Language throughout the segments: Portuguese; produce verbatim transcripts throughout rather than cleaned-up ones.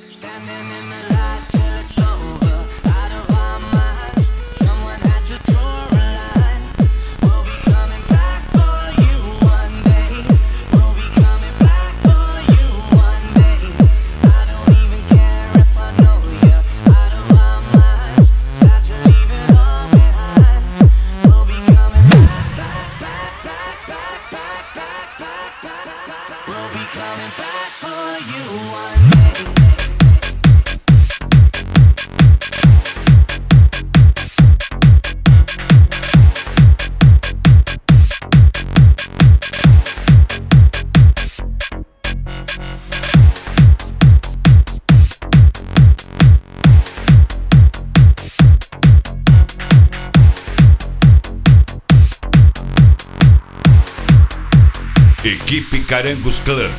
Equipe Carangos Clã.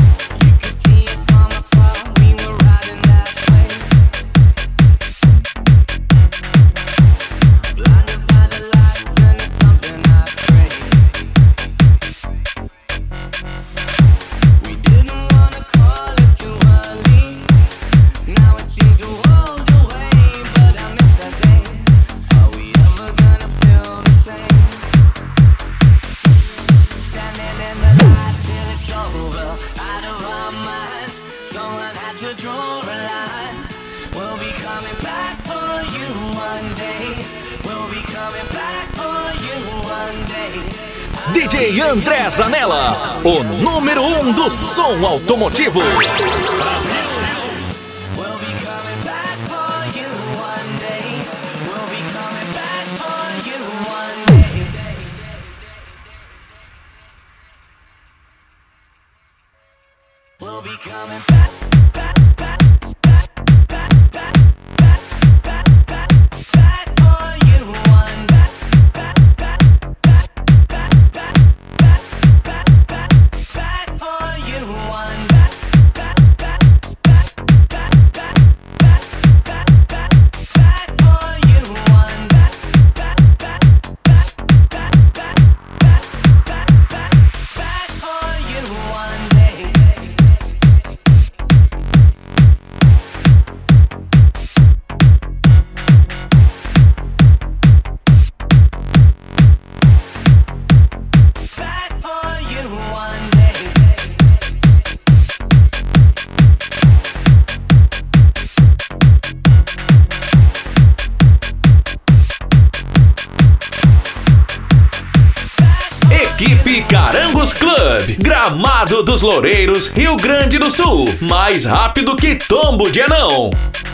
D J André Zanella, o número um do som automotivo. We'll be coming back, back, back, back, back, back, back, back, back, back for you one back, back, back, back, back, back, back, back, back for you one back, back, back, back, back, back, back, back, back, back for you one back, back, back, back, back, back, back, back, back, back for you one day. Equipe Carangos Club, Gramado dos Loureiros, Rio Grande do Sul. Mais rápido que tombo de anão.